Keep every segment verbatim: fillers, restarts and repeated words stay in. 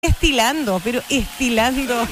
Estilando, pero estilando.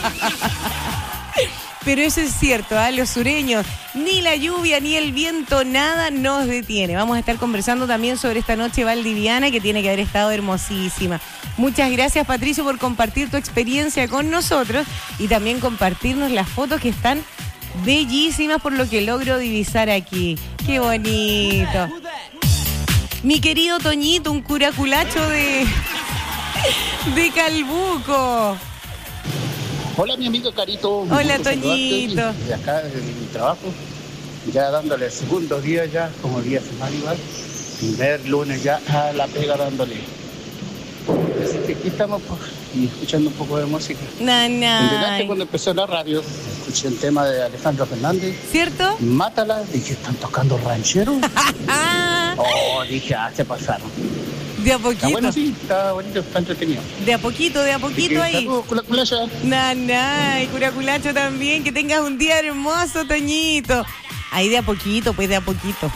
Pero eso es cierto, ¿eh? Los sureños, ni la lluvia ni el viento, nada nos detiene. Vamos a estar conversando también sobre esta noche valdiviana que tiene que haber estado hermosísima. Muchas gracias, Patricio, por compartir tu experiencia con nosotros y también compartirnos las fotos que están bellísimas por lo que logro divisar aquí. ¡Qué bonito! Mi querido Toñito, un curaculacho de... de Calbuco. Hola, mi amigo Carito. Hola, Toñito. De acá, de mi trabajo, ya dándole el segundo día ya, como día semana igual. Primer lunes ya a la pega dándole. Así que aquí estamos pues, y escuchando un poco de música. Nanay. Cuando empezó la radio, escuché el tema de Alejandro Fernández. ¿Cierto? Mátala. Dije, ¿están tocando ranchero? Oh, dije, ah, se pasaron. De a poquito. Está bueno, sí, está bonito, está entretenido. De a poquito, de a poquito ahí. Saludos, curaculacho. Nanay, curaculacho también. Que tengas un día hermoso, Toñito. Ahí de a poquito, pues de a poquito.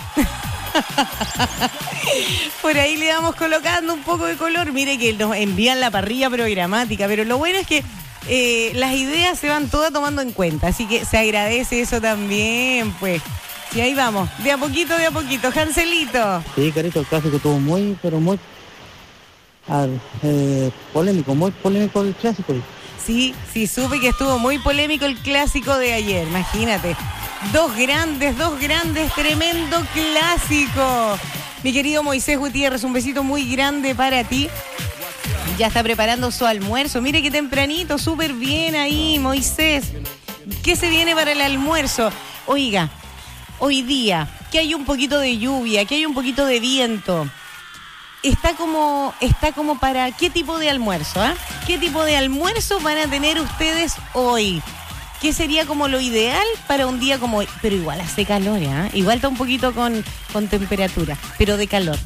Por ahí le vamos colocando un poco de color. Mire que nos envían la parrilla programática, pero lo bueno es que eh, las ideas se van todas tomando en cuenta. Así que se agradece eso también, pues. Y ahí vamos, de a poquito, de a poquito. Janselito. Sí, Carito, el clásico estuvo muy, pero muy ah, eh, polémico, muy polémico el clásico. Sí, sí, supe que estuvo muy polémico el clásico de ayer, imagínate. Dos grandes, dos grandes, tremendo clásico. Mi querido Moisés Gutiérrez, un besito muy grande para ti. Ya está preparando su almuerzo. Mire qué tempranito, súper bien ahí, Moisés. ¿Qué se viene para el almuerzo? Oiga, hoy día, que hay un poquito de lluvia, que hay un poquito de viento, está como, está como para qué tipo de almuerzo, ¿eh? ¿Qué tipo de almuerzo van a tener ustedes hoy? ¿Qué sería como lo ideal para un día como hoy? Pero igual hace calor, ¿eh? Igual está un poquito con, con temperatura, pero de calor.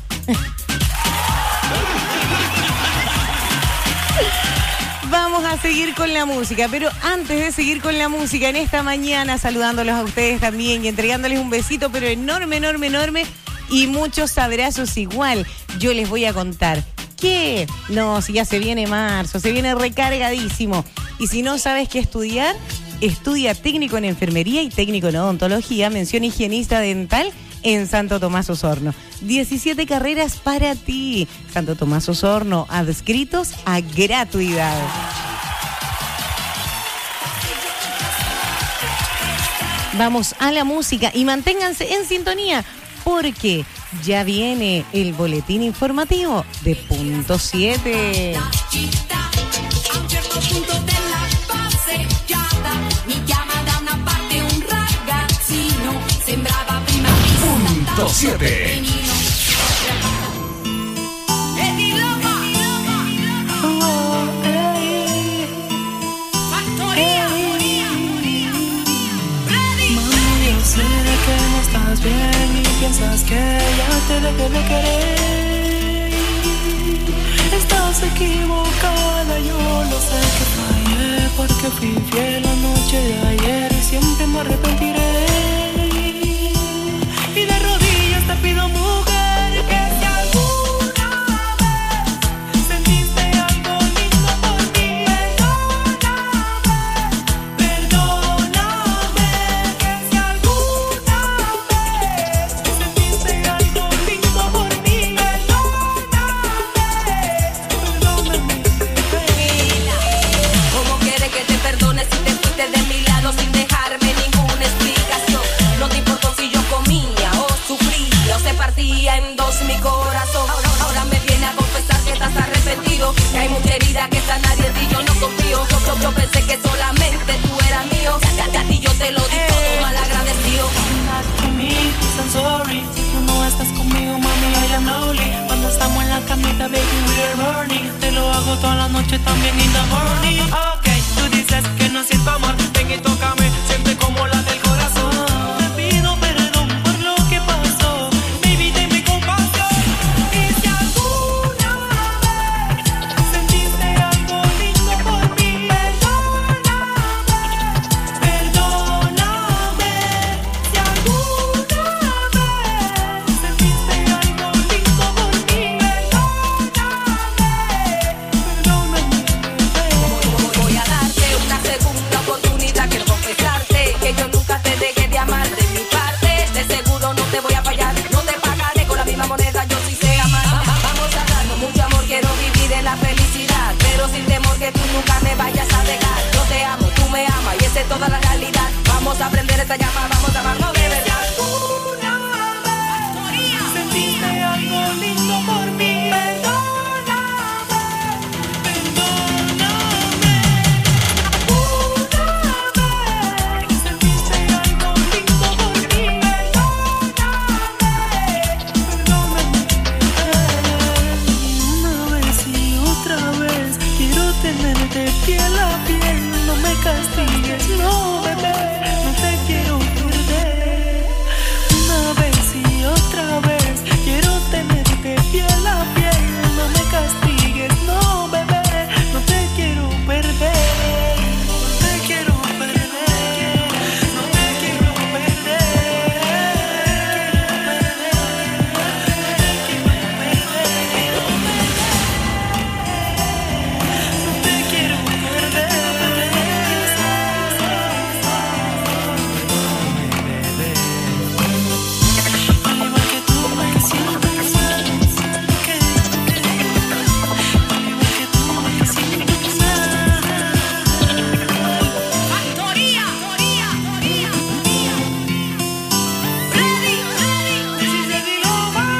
Vamos a seguir con la música, pero antes de seguir con la música, en esta mañana saludándolos a ustedes también y entregándoles un besito, pero enorme, enorme, enorme y muchos abrazos igual. Yo les voy a contar que, no, si ya se viene marzo, se viene recargadísimo. Y si no sabes qué estudiar, estudia técnico en enfermería y técnico en odontología, mención higienista dental en Santo Tomás Osorno. diecisiete carreras para ti. Santo Tomás Osorno, adscritos a gratuidad. Vamos a la música y manténganse en sintonía porque ya viene el boletín informativo de Punto siete. Punto siete. Estás bien y piensas que ya te dejé de querer. Estás equivocada, yo lo sé que fallé porque fui fiel la noche de ayer y siempre me arrepentiré. Y de rodillas te pido, mujer, que si alguna vez sentiste algo lindo por mí, perdóname, perdóname, que si alguna vez sentiste algo lindo por mí, perdóname, perdóname. ¿Cómo quieres que te perdone si te fuiste de mi lado sin dejarme ninguna explicación? No te importó si yo comía o sufría o se partía en dos mi corazón. Ahora, ahora me viene a confesar que estás arrepentido, que hay mucha herida que nadie en ti yo no confío. Yo, yo, yo pensé que solamente tú eras mío, ya, ya, ya, a ti yo te lo di todo mal agradecido. Not to me, I'm sorry. Si tú no estás conmigo, mami, I am lonely. Cuando estamos en la camita, baby, we are burning. Te lo hago toda la noche también in the morning. Ok, tú dices que no siento amor, ven y tócame, siempre como la del corazón. Te pido perdón por lo que pasó, baby, dame compasión. Y si alguna vez sentiste algo lindo por mí, perdóname, perdóname. Si alguna vez sentiste algo lindo por mí, perdóname, perdóname. pero sin temor que tú nunca me vayas a dejar. Yo te amo, tú me amas y esa es toda la realidad. Vamos a prender esta llama, vamos a amarnos de verdad. Sentiste algo lindo por mí. Perdóname, perdóname. Perdóname. Sentiste algo lindo por mí. Perdóname, perdóname. Una vez y otra vez quiero tenerte piel a piel. No me castigues, no, bebé. No te quiero perder. Una vez y otra vez quiero tenerte piel a piel. No me castigues, no, bebé. No te quiero perder. No te quiero perder. No te quiero perder. No te quiero perder. Al igual que tú me siento mal, que al igual que tú me siento mal. Factoría, factoría, factoría, ready, ready, this is the global.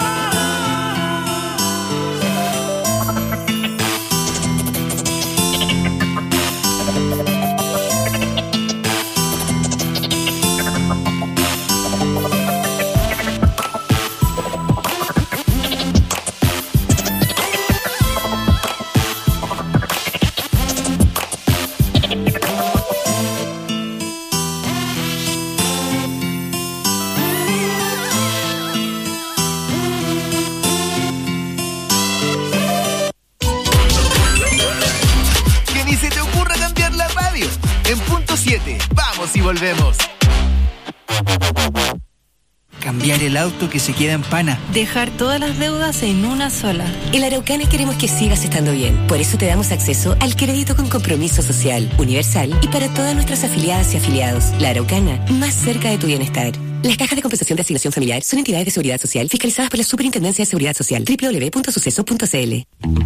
Que ni se te ocurra cambiar la radio. En punto siete, vamos y volvemos. Cambiar el auto que se queda en pana. Dejar todas las deudas en una sola. En la Araucana queremos que sigas estando bien. Por eso te damos acceso al crédito con compromiso social, universal y para todas nuestras afiliadas y afiliados. La Araucana, más cerca de tu bienestar. Las cajas de compensación de asignación familiar son entidades de seguridad social fiscalizadas por la Superintendencia de Seguridad Social. doble u doble u doble u punto suceso punto c l.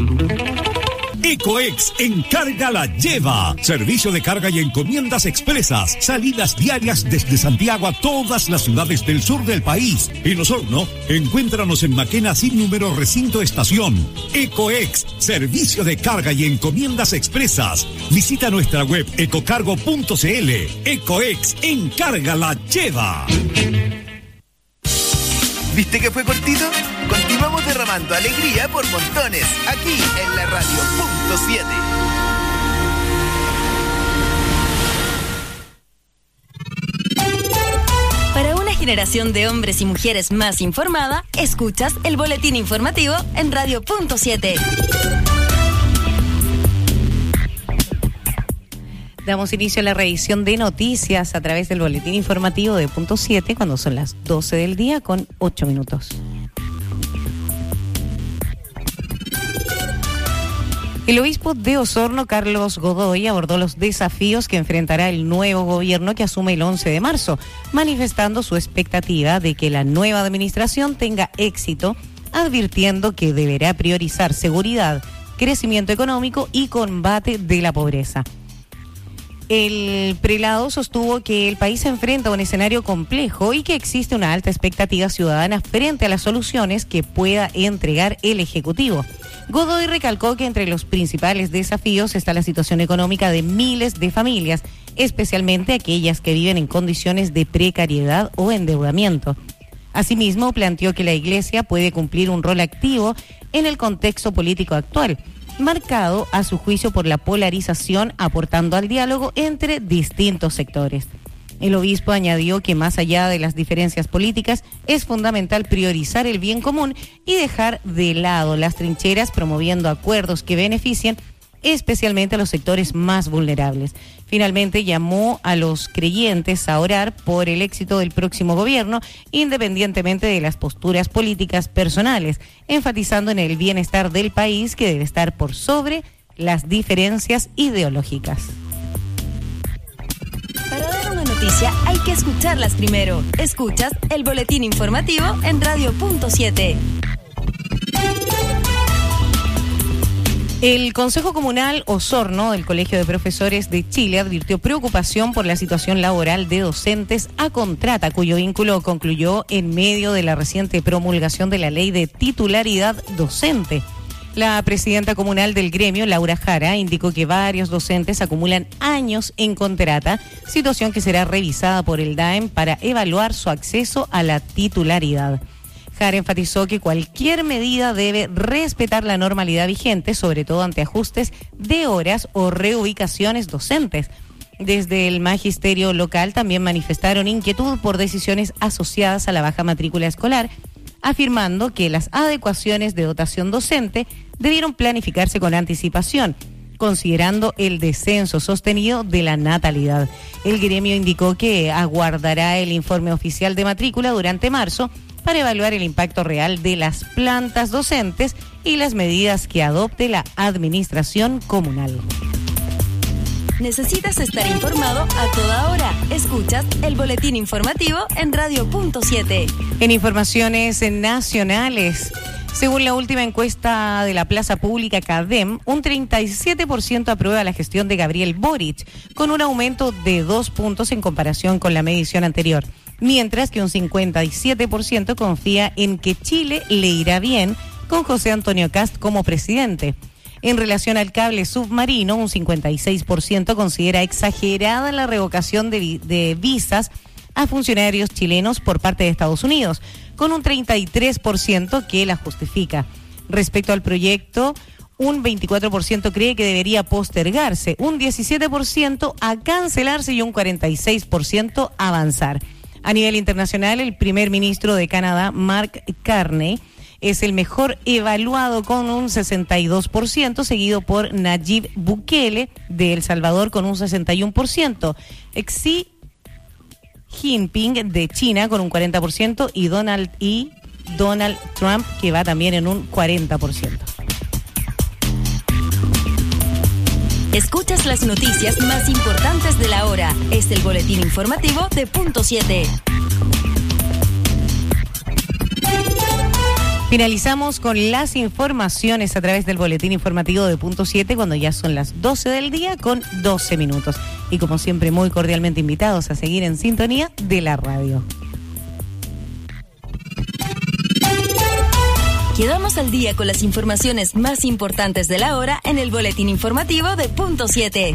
Ecoex Encarga la Lleva. Servicio de carga y encomiendas expresas. Salidas diarias desde Santiago a todas las ciudades del sur del país. En Osorno, encuéntranos en Maquena sin número recinto estación. Ecoex, servicio de carga y encomiendas expresas. Visita nuestra web ecocargo punto c l. Ecoex Encarga la Lleva. ¿Viste que fue cortito? Continuamos derramando alegría por montones, aquí en la radio punto siete. Para una generación de hombres y mujeres más informada, escuchas el boletín informativo en radio punto siete. Damos inicio a la revisión de noticias a través del boletín informativo de punto siete cuando son las doce del día con ocho minutos. El obispo de Osorno, Carlos Godoy, abordó los desafíos que enfrentará el nuevo gobierno que asume el once de marzo, manifestando su expectativa de que la nueva administración tenga éxito, advirtiendo que deberá priorizar seguridad, crecimiento económico y combate de la pobreza. El prelado sostuvo que el país se enfrenta a un escenario complejo y que existe una alta expectativa ciudadana frente a las soluciones que pueda entregar el Ejecutivo. Godoy recalcó que entre los principales desafíos está la situación económica de miles de familias, especialmente aquellas que viven en condiciones de precariedad o endeudamiento. Asimismo, planteó que la Iglesia puede cumplir un rol activo en el contexto político actual, marcado a su juicio por la polarización, aportando al diálogo entre distintos sectores. El obispo añadió que más allá de las diferencias políticas, es fundamental priorizar el bien común y dejar de lado las trincheras, promoviendo acuerdos que beneficien especialmente a los sectores más vulnerables. Finalmente, llamó a los creyentes a orar por el éxito del próximo gobierno, independientemente de las posturas políticas personales, enfatizando en el bienestar del país que debe estar por sobre las diferencias ideológicas. Para dar una noticia hay que escucharlas primero. Escuchas el boletín informativo en radio punto siete. El Consejo Comunal Osorno del Colegio de Profesores de Chile advirtió preocupación por la situación laboral de docentes a contrata, cuyo vínculo concluyó en medio de la reciente promulgación de la ley de titularidad docente. La presidenta comunal del gremio, Laura Jara, indicó que varios docentes acumulan años en contrata, situación que será revisada por el D A E M para evaluar su acceso a la titularidad. Jara enfatizó que cualquier medida debe respetar la normalidad vigente, sobre todo ante ajustes de horas o reubicaciones docentes. Desde el magisterio local también manifestaron inquietud por decisiones asociadas a la baja matrícula escolar, afirmando que las adecuaciones de dotación docente debieron planificarse con anticipación, considerando el descenso sostenido de la natalidad. El gremio indicó que aguardará el informe oficial de matrícula durante marzo para evaluar el impacto real de las plantas docentes y las medidas que adopte la administración comunal. ¿Necesitas estar informado a toda hora? Escuchas el boletín informativo en Radio Punto siete. En informaciones nacionales, según la última encuesta de la Plaza Pública CADEM, un treinta y siete por ciento aprueba la gestión de Gabriel Boric, con un aumento de dos puntos en comparación con la medición anterior. Mientras que un cincuenta y siete por ciento confía en que Chile le irá bien con José Antonio Kast como presidente. En relación al cable submarino, un cincuenta y seis por ciento considera exagerada la revocación de, de visas a funcionarios chilenos por parte de Estados Unidos, con un treinta y tres por ciento que la justifica. Respecto al proyecto, un veinticuatro por ciento cree que debería postergarse, un diecisiete por ciento a cancelarse y un cuarenta y seis por ciento a avanzar. A nivel internacional, el primer ministro de Canadá, Mark Carney, es el mejor evaluado con un sesenta y dos por ciento, seguido por Nayib Bukele de El Salvador con un sesenta y uno por ciento, Xi Jinping de China con un cuarenta por ciento y Donald, y Donald Trump, que va también en un cuarenta por ciento. Escuchas las noticias más importantes de la hora. Es el boletín informativo de Punto siete. Finalizamos con las informaciones a través del boletín informativo de Punto siete cuando ya son las doce del día con doce minutos. Y como siempre, muy cordialmente invitados a seguir en sintonía de la radio. Quedamos al día con las informaciones más importantes de la hora en el boletín informativo de Punto siete.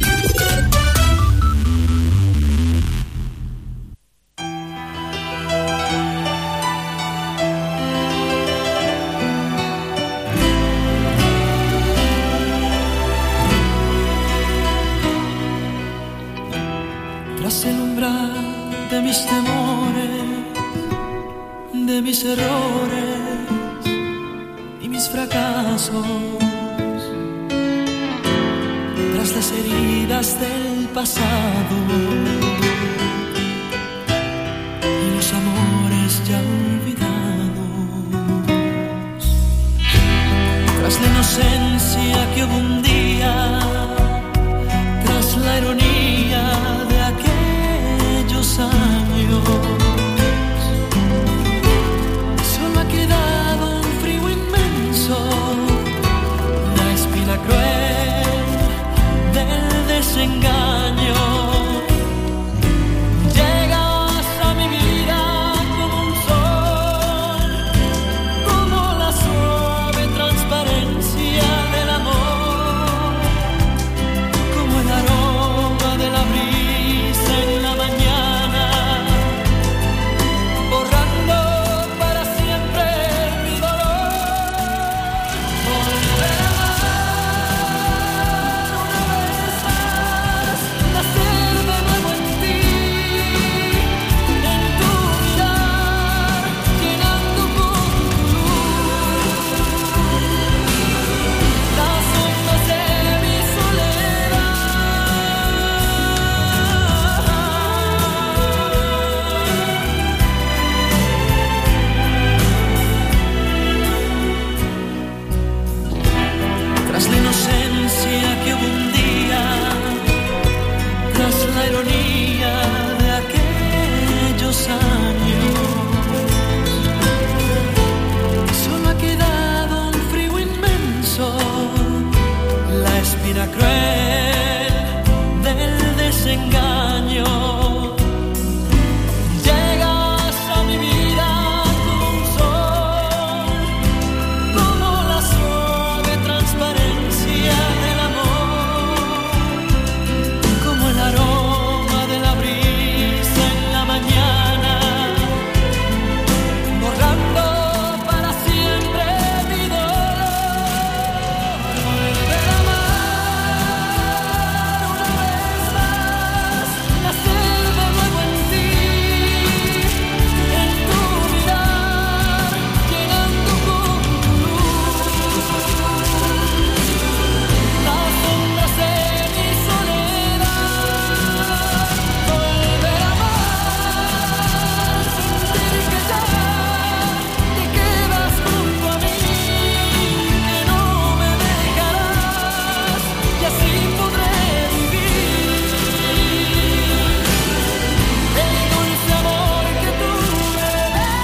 Tras el umbral de mis temores, de mis errores y mis fracasos, tras las heridas del pasado y los amores ya olvidados, tras la inocencia que hubo un día, tras la ironía de aquellos años, solo ha quedado un frío inmenso, la espina cruel del desengaño. Llegas a mi vida como un sol, como la suave transparencia del amor, como el aroma de la brisa en la mañana, borrando para siempre mi dolor. Volver a amar una vez más, nacer de nuevo en ti, en tu mirar, llenando con tu luz las ondas de mi soledad. Tras la inocencia que hubo un día, tras la ironía de aquellos años, solo ha quedado un frío inmenso, espina cruel del desengaño. Llegas a mi vida como un sol, como la suave transparencia del amor, como el aroma de la brisa en la mañana, borrando para siempre mi dolor. Volver a amar una vez más, nacer de nuevo en ti, en tu mirar, llenando con tu luz las sombras de mi soledad. Volver a amar, sentir que ya te quedas junto a mí, que no me dejarás y así podré vivir el dulce amor que tú me das.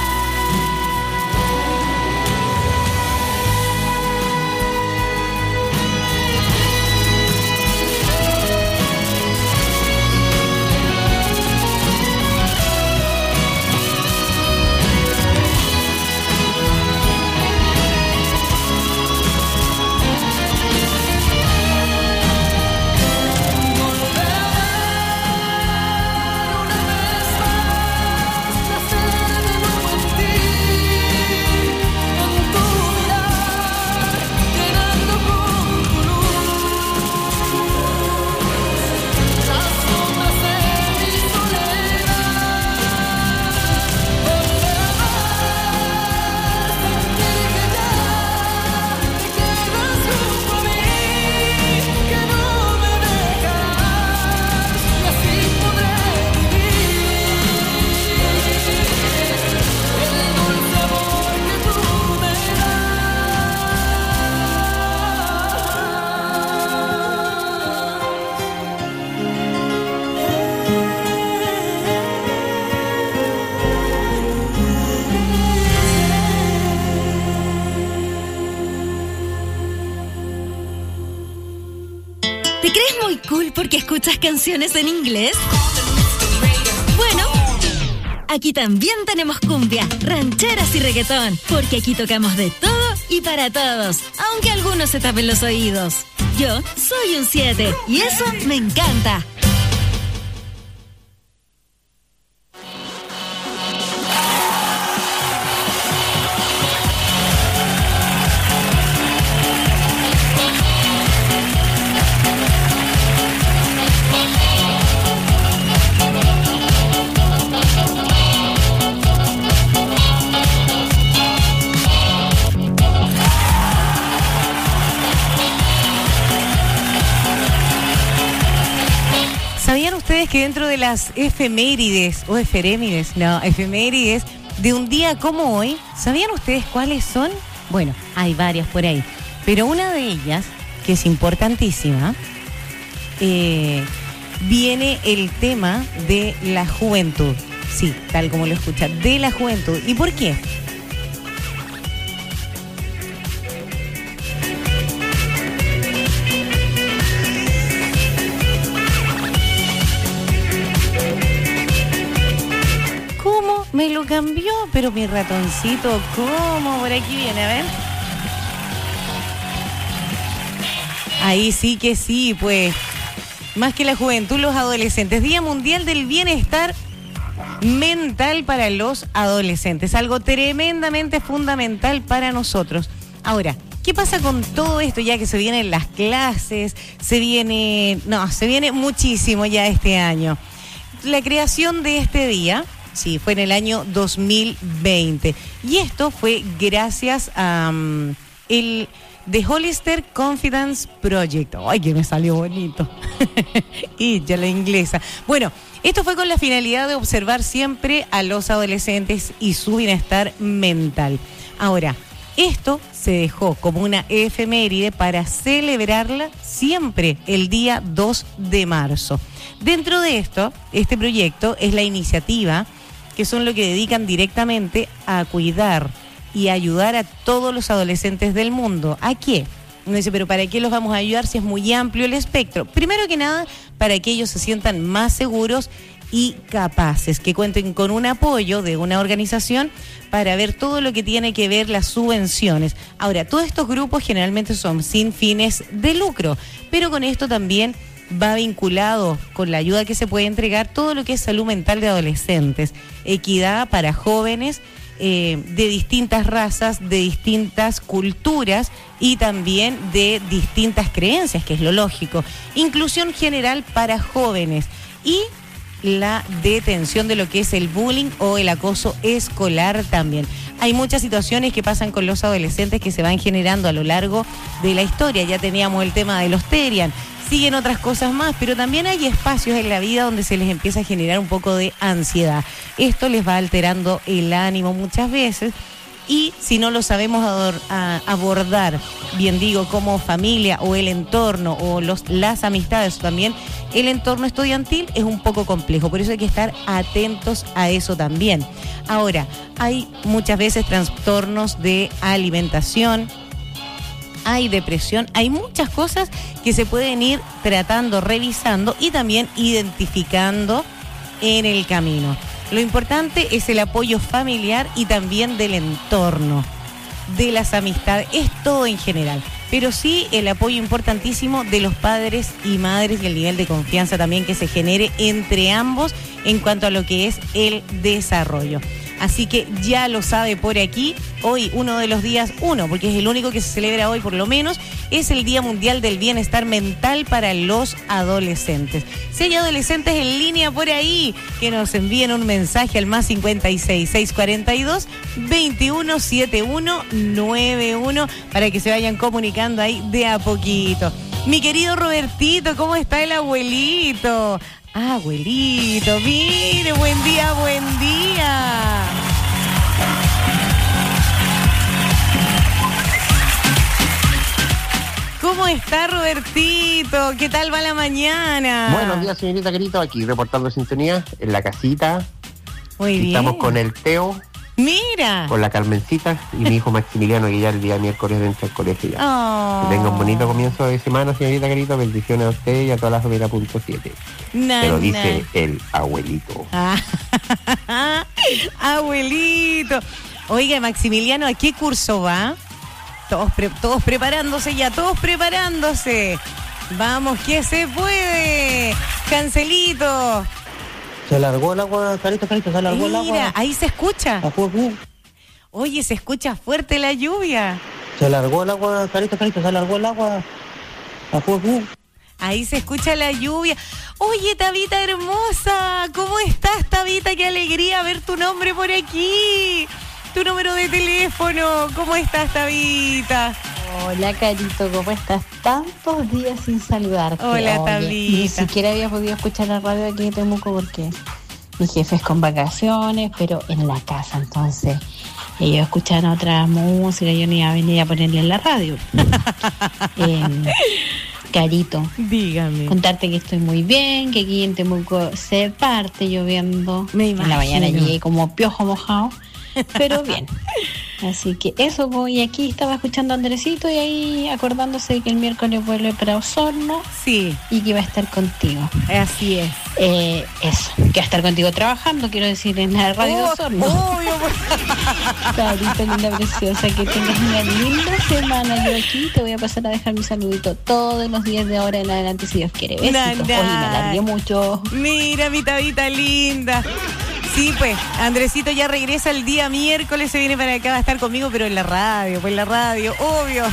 Volver a amar una vez más, nacer de nuevo en ti, en tu mirar, llenando con tu luz las sombras de mi soledad. Volver a amar, sentir que ya te quedas junto a mí, que no me dejarás y así podré vivir el dulce amor que tú me ¿Te crees muy cool porque escuchas canciones en inglés? Bueno, aquí también tenemos cumbia, rancheras y reggaetón, porque aquí tocamos de todo y para todos, aunque algunos se tapen los oídos. Yo soy un siete y eso me encanta. ¿Sabían ustedes que dentro de las efemérides, o efemérides, no, efemérides de un día como hoy, ¿sabían ustedes cuáles son? Bueno, hay varias por ahí, pero una de ellas, que es importantísima, eh, viene el tema de la juventud. Sí, tal como lo escuchan, de la juventud. ¿Y por qué? ¿Cómo? Me lo cambió, pero mi ratoncito, ¿cómo? Por aquí viene, a ver. Ahí sí que sí, pues. Más que la juventud, los adolescentes. Día Mundial del Bienestar Mental para los adolescentes. Algo tremendamente fundamental para nosotros. Ahora, ¿qué pasa con todo esto ya que se vienen las clases? Se viene... No, se viene muchísimo ya este año. La creación de este día, sí, fue en el año dos mil veinte. Y esto fue gracias a um, el... The Hollister Confidence Project. Ay, que me salió bonito. Y ya la inglesa. Bueno, esto fue con la finalidad de observar siempre a los adolescentes y su bienestar mental. Ahora, esto se dejó como una efeméride para celebrarla siempre el día dos de marzo. Dentro de esto, este proyecto es la iniciativa que son lo que dedican directamente a cuidar y ayudar a todos los adolescentes del mundo. ¿A qué? Uno dice, pero ¿para qué los vamos a ayudar si es muy amplio el espectro? Primero que nada, para que ellos se sientan más seguros y capaces, que cuenten con un apoyo de una organización para ver todo lo que tiene que ver las subvenciones. Ahora, todos estos grupos generalmente son sin fines de lucro, pero con esto también va vinculado con la ayuda que se puede entregar todo lo que es salud mental de adolescentes, equidad para jóvenes eh, de distintas razas, de distintas culturas y también de distintas creencias, que es lo lógico. Inclusión general para jóvenes y la detención de lo que es el bullying o el acoso escolar también. Hay muchas situaciones que pasan con los adolescentes que se van generando a lo largo de la historia. Ya teníamos el tema de los Terian, siguen otras cosas más, pero también hay espacios en la vida donde se les empieza a generar un poco de ansiedad. Esto les va alterando el ánimo muchas veces. Y si no lo sabemos ador, a, abordar, bien digo, como familia o el entorno o los, las amistades también, el entorno estudiantil es un poco complejo, por eso hay que estar atentos a eso también. Ahora, hay muchas veces trastornos de alimentación, hay depresión, hay muchas cosas que se pueden ir tratando, revisando y también identificando en el camino. Lo importante es el apoyo familiar y también del entorno, de las amistades, es todo en general. Pero sí el apoyo importantísimo de los padres y madres y el nivel de confianza también que se genere entre ambos en cuanto a lo que es el desarrollo. Así que ya lo sabe por aquí, hoy uno de los días, uno, porque es el único que se celebra hoy por lo menos, es el Día Mundial del Bienestar Mental para los adolescentes. Si hay adolescentes en línea por ahí, que nos envíen un mensaje al más cincuenta y seis, seiscientos cuarenta y dos, veintiuno setenta y uno noventa y uno para que se vayan comunicando ahí de a poquito. Mi querido Robertito, ¿cómo está el abuelito? Ah, abuelito, mire, buen día, buen día. ¿Cómo está Robertito? ¿Qué tal va la mañana? Buenos días, señorita querido, aquí reportando sintonía en la casita. Muy bien. Estamos con el Teo. Mira. Con la Carmencita y mi hijo Maximiliano, que ya el día miércoles entra al colegio ya. Oh. Que tenga un bonito comienzo de semana, señorita querido. Bendiciones a usted y a toda la familia punto siete. Na, Te lo dice na. el abuelito. Ah, abuelito. Oiga, Maximiliano, ¿a qué curso va? Todos, pre- todos preparándose ya, todos preparándose. Vamos, que se puede. Cancelito. Se largó el agua, Carito, Carito, se largó el agua. Mira, ahí se escucha. Oye, se escucha fuerte la lluvia. Se largó el agua, Carito, Carito, se largó el agua. Ahí se escucha la lluvia. Oye, Tabita hermosa, ¿cómo estás, Tabita? Qué alegría ver tu nombre por aquí. Tu número de teléfono. ¿Cómo estás, Tabita? Hola, Carito, ¿cómo estás? Tantos días sin saludarte. Hola, Oye, Tabita. Ni siquiera había podido escuchar la radio aquí en Temuco porque mi jefe es con vacaciones, pero en la casa, entonces ellos escuchan otra música, yo ni iba a venir a ponerle en la radio. eh, Carito, dígame. Contarte que estoy muy bien, que aquí en Temuco se parte lloviendo. Me en la mañana imagino. llegué como piojo mojado, pero bien. Así que eso, voy aquí, estaba escuchando a Andresito y ahí acordándose de que el miércoles vuelve para Osorno. Sí. Y que va a estar contigo. Así es. Eh, eso, que va a estar contigo trabajando, quiero decir, en la radio de Oh, Osorno. obvio. Carita, linda, preciosa, que tengas una linda semana. Yo aquí te voy a pasar a dejar mi saludito todos los días de ahora en adelante, si Dios quiere. Besitos. Na, Hoy na. me alargué mucho. Mira, mi Tabita linda. Sí, pues, Andresito ya regresa el día miércoles, se viene para acá, va a estar conmigo, pero en la radio, pues en la radio, obvio.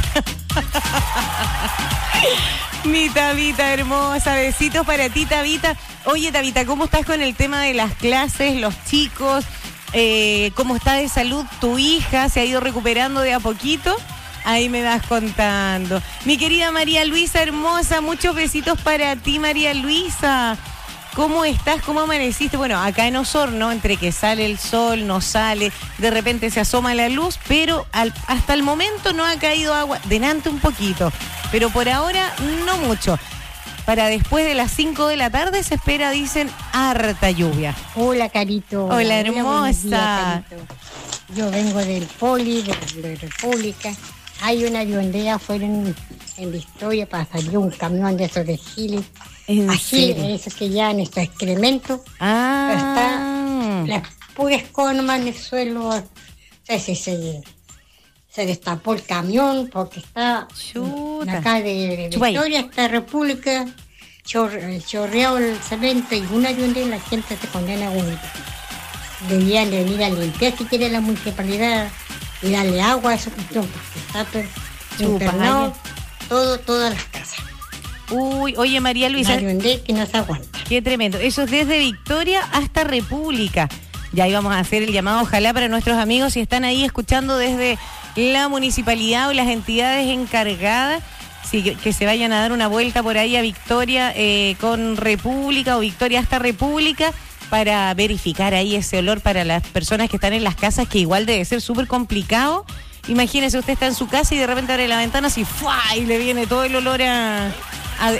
Mi Tabita hermosa, besitos para ti, Tabita. Oye, Tabita, ¿cómo estás con el tema de las clases, los chicos? Eh, ¿Cómo está de salud tu hija? ¿Se ha ido recuperando de a poquito? Ahí me vas contando. Mi querida María Luisa hermosa, muchos besitos para ti, María Luisa. ¿Cómo estás? ¿Cómo amaneciste? Bueno, acá en Osorno, entre que sale el sol, no sale, de repente se asoma la luz, pero al, hasta el momento no ha caído agua, delante un poquito, pero por ahora no mucho. Para después de las cinco de la tarde se espera, dicen, harta lluvia. Hola, Carito. Hola, buenos días, hermosa. Carito. Yo vengo del Poli, de la República, hay una ayondea afuera en, en Victoria para salir un camión de esos de Chile. Así, esos que llevan estos excrementos. Ah. Está las puras comas en el suelo. O sea, se, se, se destapó el camión porque está Chuta. acá de, de Victoria, esta República, chor, chorreado el cemento y una ayondea, la gente se condena a un. Debían de venir a limpiar si quiere la municipalidad y darle agua a esa cuestión porque está internado todo, todas las casas. Uy, oye María Luisa. Que no se aguanta. Qué tremendo. Eso es desde Victoria hasta República. Ya íbamos a hacer el llamado, ojalá, para nuestros amigos si están ahí escuchando desde la municipalidad o las entidades encargadas, sí, que, que se vayan a dar una vuelta por ahí a Victoria eh, con República o Victoria hasta República para verificar ahí ese olor para las personas que están en las casas, que igual debe ser súper complicado. Imagínese, usted está en su casa y de repente abre la ventana así, ¡fua! Y le viene todo el olor a, a, a,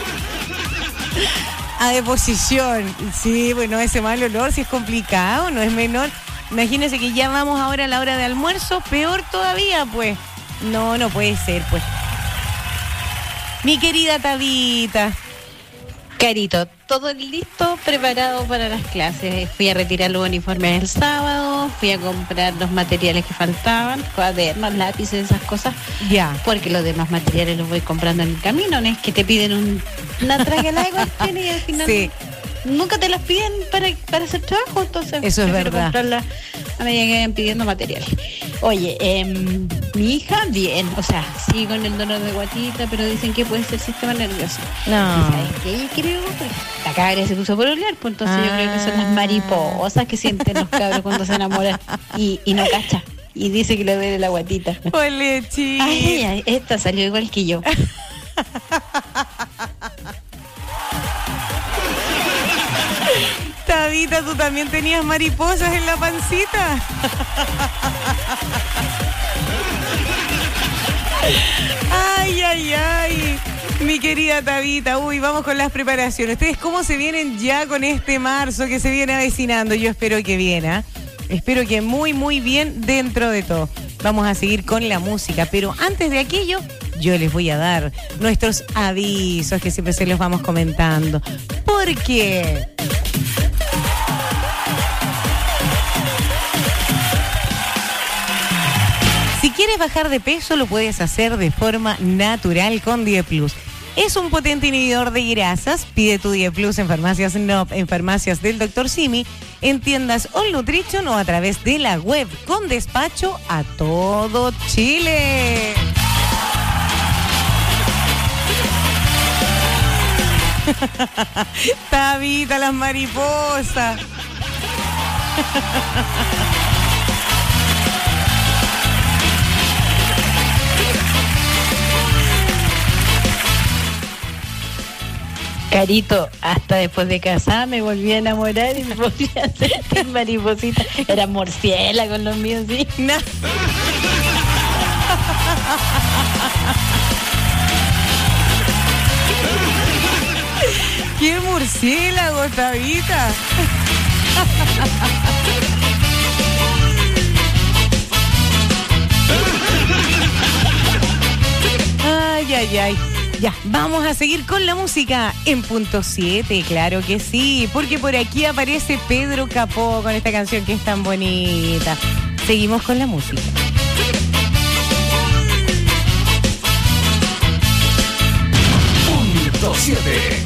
a deposición. Sí, bueno, ese mal olor sí es complicado, no es menor. Imagínese que ya vamos ahora a la hora de almuerzo, peor todavía, pues. No, no puede ser, pues. Mi querida Tabita. Carito, todo listo, preparado para las clases. Fui a retirar los uniformes el sábado, fui a comprar los materiales que faltaban, cuadernos, lápices, esas cosas. Ya. Porque los demás materiales los voy comprando en el camino, no es que te piden un, una traguela de cuestiones y al final sí. Nunca te las piden para, para hacer trabajo, entonces eso es verdad. Comprarlas a medida que vayan pidiendo materiales. Oye, eh, mi hija, bien, o sea, sí con el dolor de guatita, pero dicen que puede ser sistema nervioso. No. ¿Sabes qué? Creo pues, la cabra se puso por olear, pues entonces ah. yo creo que son las mariposas que sienten los cabros cuando se enamoran y, y no cacha. Y dice que le duele la guatita. Ole, chica. Ay, ay, esta salió igual que yo. Tabita, ¿tú también tenías mariposas en la pancita? Ay, ay, ay. Mi querida Tabita, uy, vamos con las preparaciones. ¿Ustedes cómo se vienen ya con este marzo que se viene avecinando? Yo espero que bien, ¿eh? Espero que muy, muy bien dentro de todo. Vamos a seguir con la música, pero antes de aquello, yo les voy a dar nuestros avisos que siempre se los vamos comentando. ¿Por qué? Si quieres bajar de peso, lo puedes hacer de forma natural con Dieplus. Es un potente inhibidor de grasas. Pide tu Dieplus en farmacias N O P, en farmacias del doctor Simi, en tiendas All Nutrition o a través de la web con despacho a todo Chile. Tabita, las mariposas. Carito, hasta después de casar me volví a enamorar y me volví a hacer mariposita. Era murciélago con los míos, sí. No. ¡Qué murciélago, Tabita! Ay, ay, ay. Ya, vamos a seguir con la música en punto siete, claro que sí, porque por aquí aparece Pedro Capó con esta canción que es tan bonita. Seguimos con la música. Punto siete.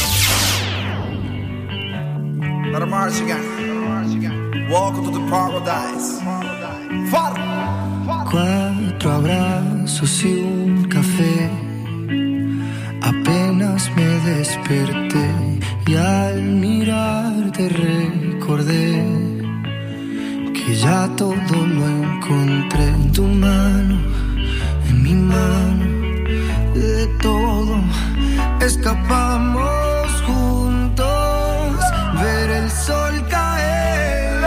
Welcome to the paradise. Cuatro abrazos y un café. Apenas me desperté y al mirarte recordé que ya todo lo encontré en tu mano, en mi mano, de todo escapamos juntos, ver el sol caer.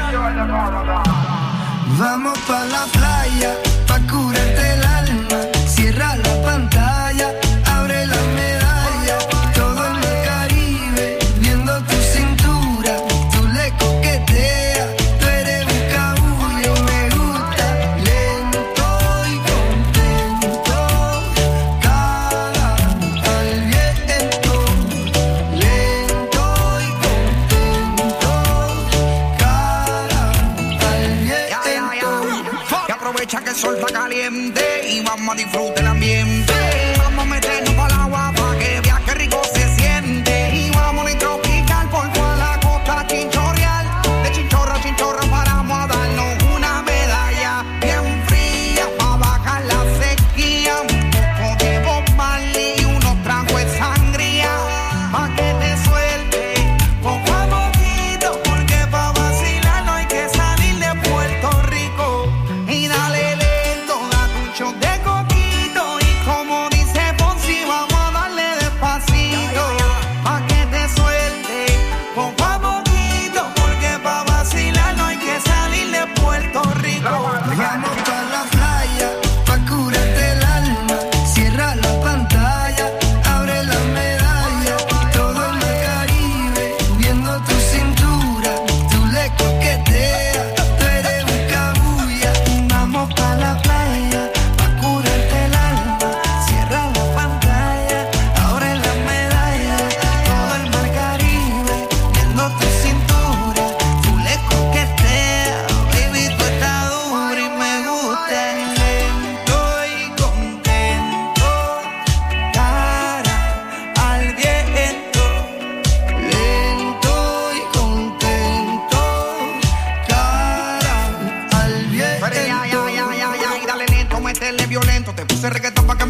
Vamos pa' la playa, pa' curarte el alma, cierra la pantalla. Tú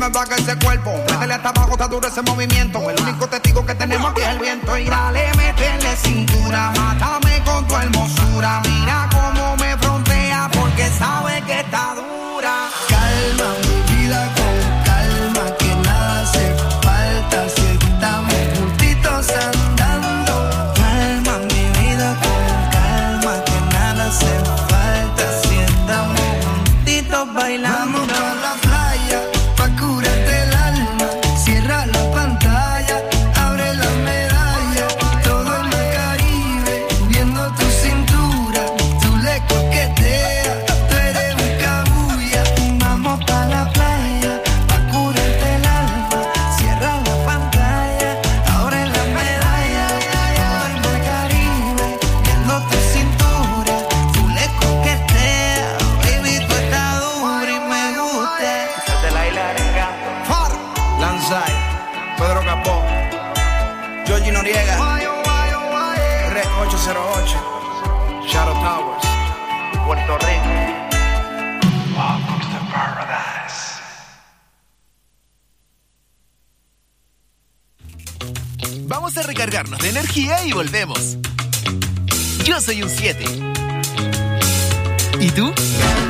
me saca ese cuerpo. Métele hasta abajo, está duro ese movimiento. El único testigo que tenemos aquí es el viento. Y dale, métele cintura, mátame con tu hermosura. Mira cómo me frontea porque sabe que está dura. Calma mi vida con calma, que nada hace falta si estamos juntitos andando. Calma mi vida con calma, que nada hace falta si estamos juntitos bailando. Vamos a la playa pa' curarte el alma, cierra la pantalla, abre la medalla, todo en el Caribe, viendo tu cintura, tú le coqueteas, tú eres un cabulla. Vamos pa' la playa pa' curarte el alma, cierra la pantalla, abre la medalla, todo en el Caribe, viendo tu cintura, tú le coqueteas, baby, tú estás dura y me gusta. De la isla de Encanto. Lanzai, Pedro Capó, Georgie Noriega, Rec ocho cero ocho, Shadow Towers, Puerto Rico. Welcome to the paradise. Vamos a recargarnos de energía y volvemos. Yo soy un siete. ¿Y tú?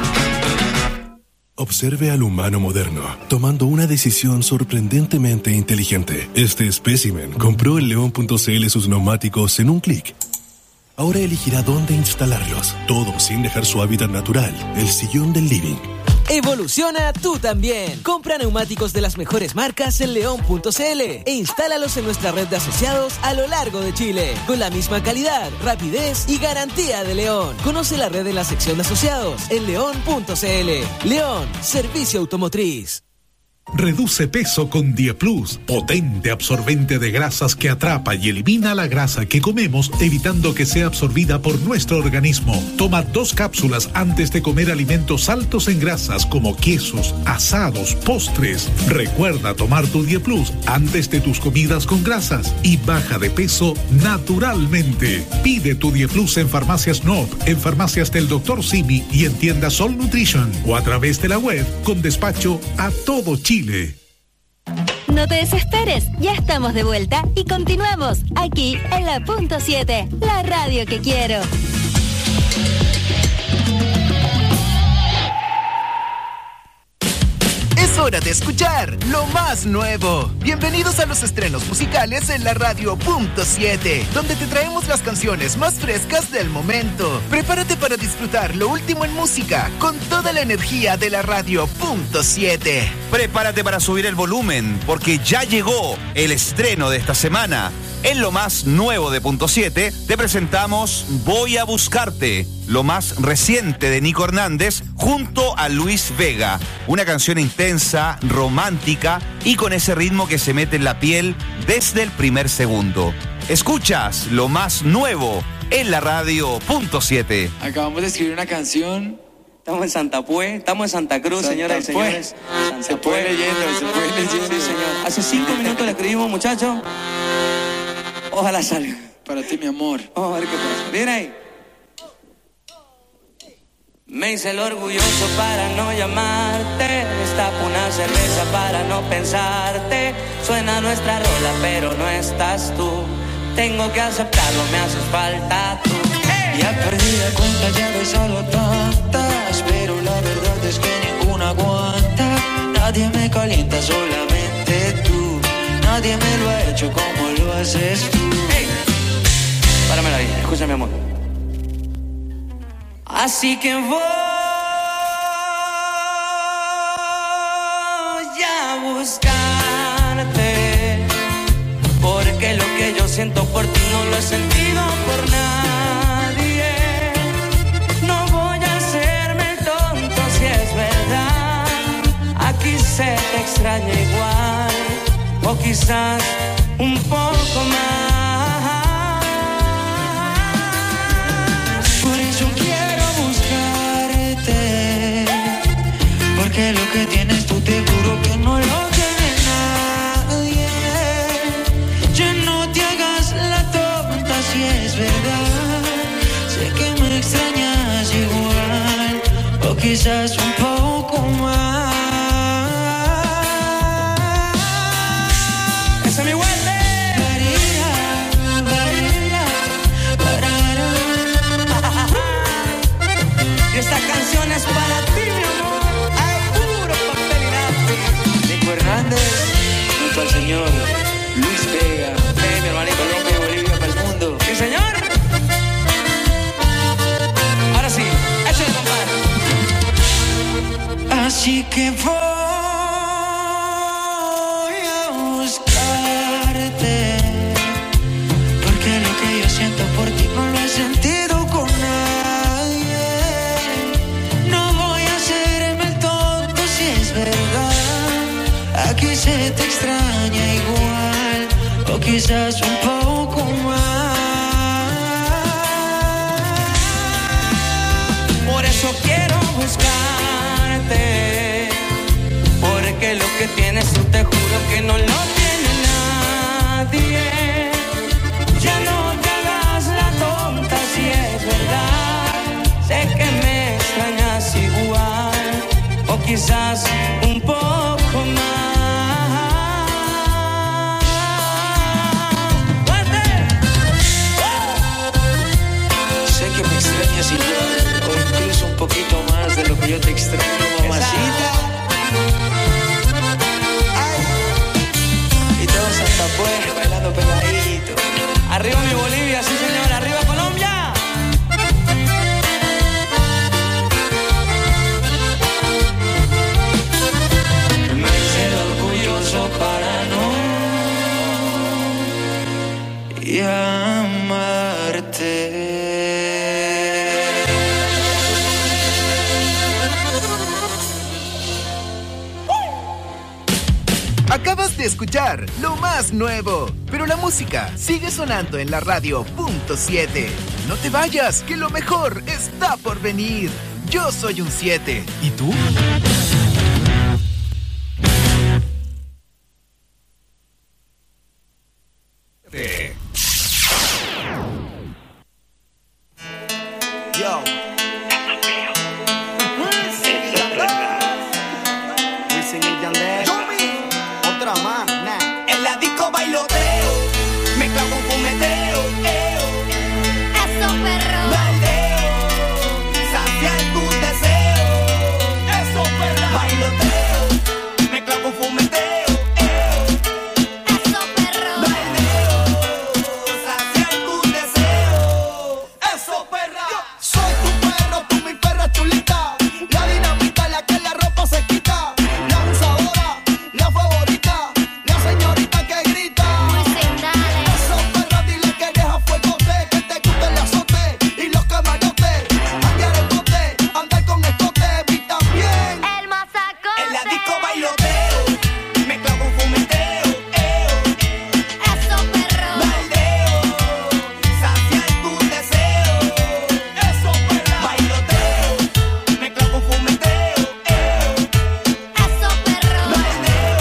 Observe al humano moderno, tomando una decisión sorprendentemente inteligente. Este espécimen compró en león punto c l sus neumáticos en un clic. Ahora elegirá dónde instalarlos, todo sin dejar su hábitat natural, el sillón del living. Evoluciona tú también. Compra neumáticos de las mejores marcas en león punto c l e instálalos en nuestra red de asociados a lo largo de Chile, con la misma calidad, rapidez y garantía de León. Conoce la red en la sección de asociados en león punto c l. León, servicio automotriz. Reduce peso con Dieplus, potente absorbente de grasas que atrapa y elimina la grasa que comemos, evitando que sea absorbida por nuestro organismo. Toma dos cápsulas antes de comer alimentos altos en grasas como quesos, asados, postres. Recuerda tomar tu Dieplus antes de tus comidas con grasas y baja de peso naturalmente. Pide tu Dieplus en Farmacias N O P, en Farmacias del doctor Simi y en tiendas Sol Nutrition o a través de la web con despacho a todo Chile. No te desesperes, ya estamos de vuelta y continuamos aquí en la punto siete, la radio que quiero. Es hora de escuchar lo más nuevo. Bienvenidos a los estrenos musicales en la radio punto siete, donde te traemos las canciones más frescas del momento. Prepárate para disfrutar lo último en música con toda la energía de la radio punto siete. Prepárate para subir el volumen, porque ya llegó el estreno de esta semana. En lo más nuevo de Punto siete, te presentamos Voy a Buscarte, lo más reciente de Nico Hernández junto a Luis Vega. Una canción intensa, romántica y con ese ritmo que se mete en la piel desde el primer segundo. Escuchas lo más nuevo en la radio Punto siete. Acabamos de escribir una canción. Estamos en Santa Pue, estamos en Santa Cruz, Santa señoras y señores. Santa se puede leyendo, se puede leyendo. Sí, señor. Hace cinco minutos la escribimos, muchachos. Ojalá salga. Para ti, mi amor. Vamos a ver qué pasa. Viene ahí. Me hice el orgulloso para no llamarte. Destapo una cerveza para no pensarte. Suena nuestra rola, pero no estás tú. Tengo que aceptarlo, me haces falta tú. ¡Hey! Ya perdí la cuenta, ya ves algo tantas, pero la verdad es que ninguna aguanta. Nadie me calienta, solamente tú. Nadie me lo ha hecho como lo haces tú. ¡Hey! Párame la vida, escucha mi amor. Así que voy a buscarte, porque lo que yo siento por ti no lo he sentido por nadie. No voy a hacerme el tonto si es verdad. Aquí se te extraña igual, o quizás un poco más. Por eso quiero buscarte, porque lo que tienes tú te juro que no lo tiene nadie. Ya no te hagas la tonta si es verdad. Sé que me extrañas igual, o quizás un poco más. que voy a buscarte, porque lo que yo siento por ti no lo he sentido con nadie. No voy a hacerme el tonto si es verdad. Aquí se te extraña igual, o quizás un poco más. Por eso quiero buscarte, porque lo que tienes tú te juro que no lo tiene nadie. Ya no te hagas la tonta si es verdad. Sé que me extrañas igual, o quizás un poco más. Sé que me extrañas igual, o incluso un poquito más de lo que yo te extraño, mamacita. Ay. Y todo Santa Puebla bailando pegadito. Arriba mi Bolivia, sí señor, arriba Colombia. Me hice orgulloso para no llamarte. Acabas de escuchar lo más nuevo, pero la música sigue sonando en la radio punto siete. No te vayas, que lo mejor está por venir. Yo soy un siete. ¿Y tú? Yo. Wisin y Yandel. Otra más, nah. En la disco bailoteo, me clavo un fumeteo, eo. Eso perro. Baldeo, saciar tus deseos. Eso perro. Bailoteo, me clavo un fumeteo, eo. Eso perro. Baldeo, saciar tus deseos. Eso perra. Soy tu perro, tú mi perra chulita. La dinamita, la que la ropa se quita. La abusadora, la favorita. La señorita que grita. Eso perra, dile que deja fuegote, que te gusta el azote y los camarotes. Cambiar el bote, andar con escote, vi también. El masacote. En la disco bailoteo, me clavo un fumeteo, eo. Eso perro. Baldeo, saciar tus deseos. Eso perra. Bailoteo, me clavo un fumeteo, eo. Eso perro. Baldeo,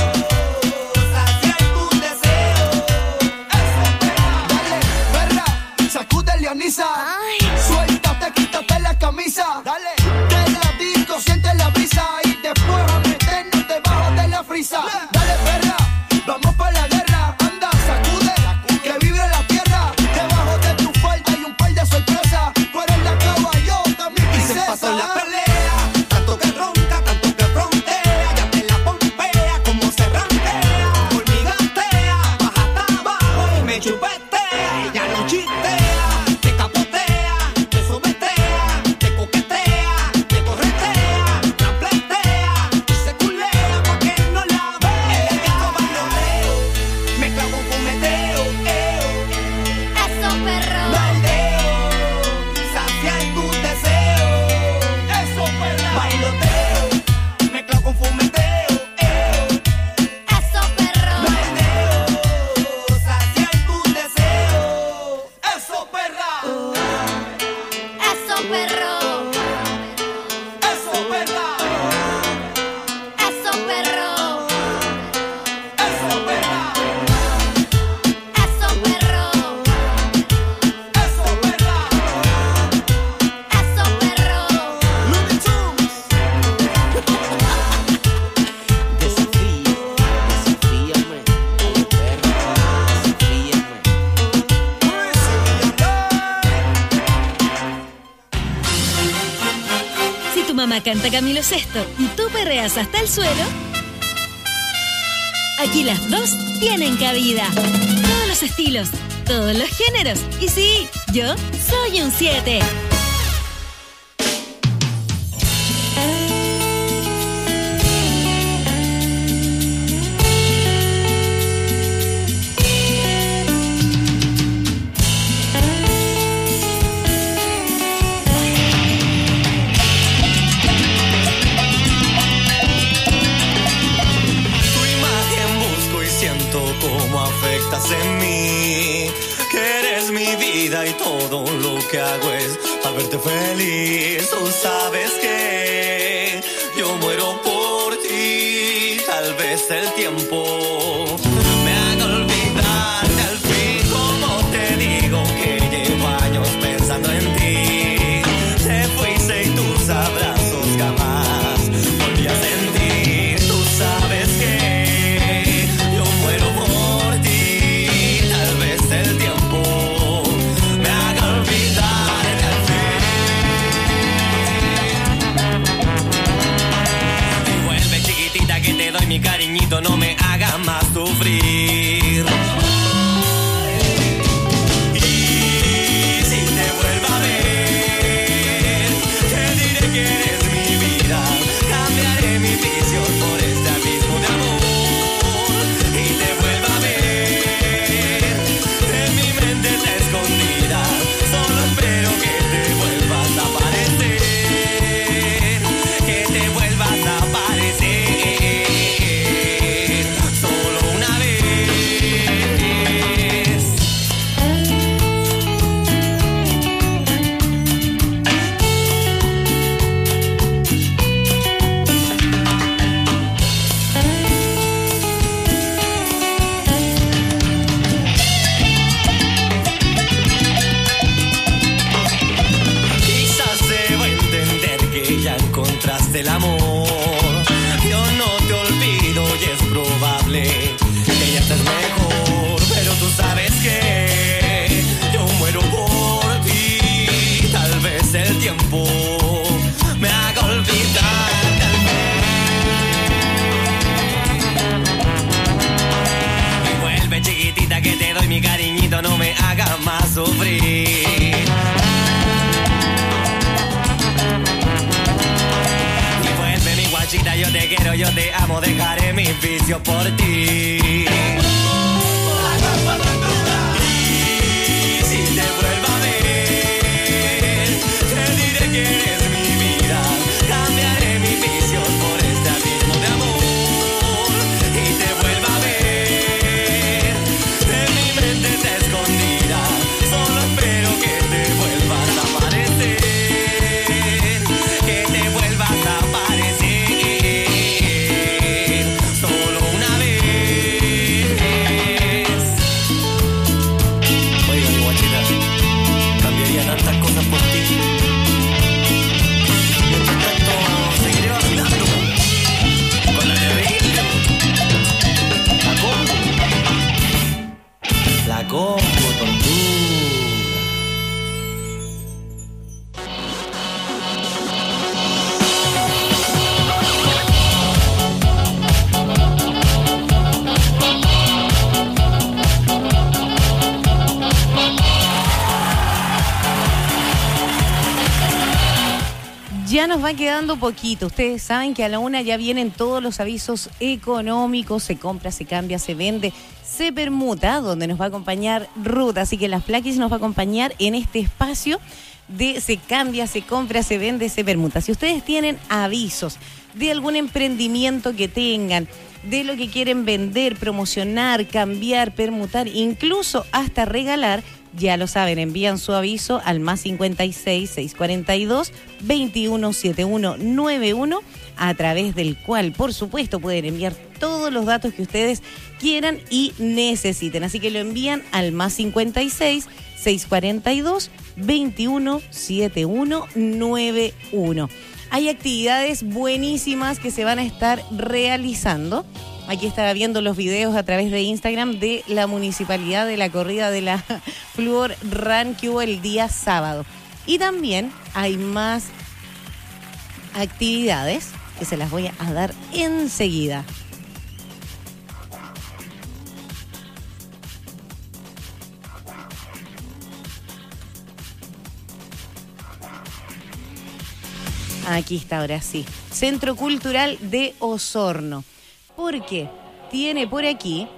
saciar tus deseos. Eso perra. Dale, perra, sacude Leonisa. Suéltate, quítate la camisa. Dale, te la disco, siente la brisa y después a meternos debajo de la frisa. Dale, perra, vamos pa' la guerra. Anda, sacude, que vibre la tierra. Debajo de tu falda hay un par de sorpresas. Tú eres la caballota, mi princesa. Y se pasó la pelea, tanto que ronca, tanto que frontea. Ya te la pompea, como se ranquea. Por mi gantea, baja hasta abajo y me chupetea. Ella no chistea, te capotea, te sometea, te coquetea, te corretea, trampletea y se culea pa' que no la vea. En el disco bailoteo, me clavo un fumeteo, eo. Eso perro. Baldeo, saciar tus deseos. Eso perra. Bailoteo, me clavo un fumeteo, eo. Eso perro. Baldeo, saciar tus deseos. Eso perra. Eso perro. Eso perra. Eso perro. Eso perra. Eso perro. Eso perra. Eso perro. Looney Tunes. Desafío, desafíame, dale perro, desafíame. Si tu mamá canta Camilo Sesto y tú perreas hasta el suelo, aquí las dos tienen cabida. Todos los estilos, todos los géneros. Y sí, yo soy un siete. mi vida y todo lo que hago es para verte feliz. Tú sabes que yo muero por ti. Tal vez el tiempo me haga olvidarte al fin. Como te digo que llevo años pensando en ti. Te fuiste y tus abrazos jamás volví a sentir. Tú sabes que yo muero por ti. Tal vez el tiempo me haga olvidarte al fin. Y vuelve chiquitita que te doy mi cariñito, no me hagas más sufrir. Y si te vuelvo a ver, te diré que eres mi vida. Cambiaré mis vicios por este abismo de amor. Y te vuelvo a ver, en mi mente está escondida. Solo espero que te vuelvas a aparecer. Que te vuelvas a aparecer. Solo una vez. Quizás debo entender que ya encontraste el amor. Yo no te olvido y es probable que ya estés mejor. Pero tú sabes que yo muero por ti. Tal vez el tiempo me haga olvidar. Tal vez. Y vuelve chiquitita que te doy mi cariñito, no me hagas más sufrir. Y vuelve mi guachita, yo te quiero, yo te amo, dejaré mis vicios por ti. Y si te vuelvo a ver, te diré que eres mi vida. Cambiaré mis vicios por este abismo de amor. Y te vuelvo a ver, en mi mente está escondida. Solo espero que te vuelvas a aparecer. Que te vuelvas a aparecer. Solo una vez. Oiga, mi guachita, cambiaría tantas cosas por ti. Mientras tanto, seguiré vacilando con la terrible. La combo. La combo tortuga. Ya nos va quedando poquito. Ustedes saben que a la una ya vienen todos los avisos económicos. Se compra, se cambia, se vende, se permuta, donde nos va a acompañar Ruth. Así que las Plaquis nos va a acompañar en este espacio de se cambia, se compra, se vende, se permuta. Si ustedes tienen avisos de algún emprendimiento que tengan, de lo que quieren vender, promocionar, cambiar, permutar, incluso hasta regalar, ya lo saben, envían su aviso al más cincuenta y seis, seiscientos cuarenta y dos, veintiuno setenta y uno noventa y uno, a través del cual, por supuesto, pueden enviar todos los datos que ustedes quieran y necesiten. Así que lo envían al más cincuenta y seis, seiscientos cuarenta y dos, veintiuno setenta y uno noventa y uno. Hay actividades buenísimas que se van a estar realizando. Aquí estaba viendo los videos a través de Instagram de la municipalidad de la corrida de la Fluor Run que hubo el día sábado. Y también hay más actividades que se las voy a dar enseguida. Aquí está, ahora sí. Centro Cultural de Osorno. Porque tiene por aquí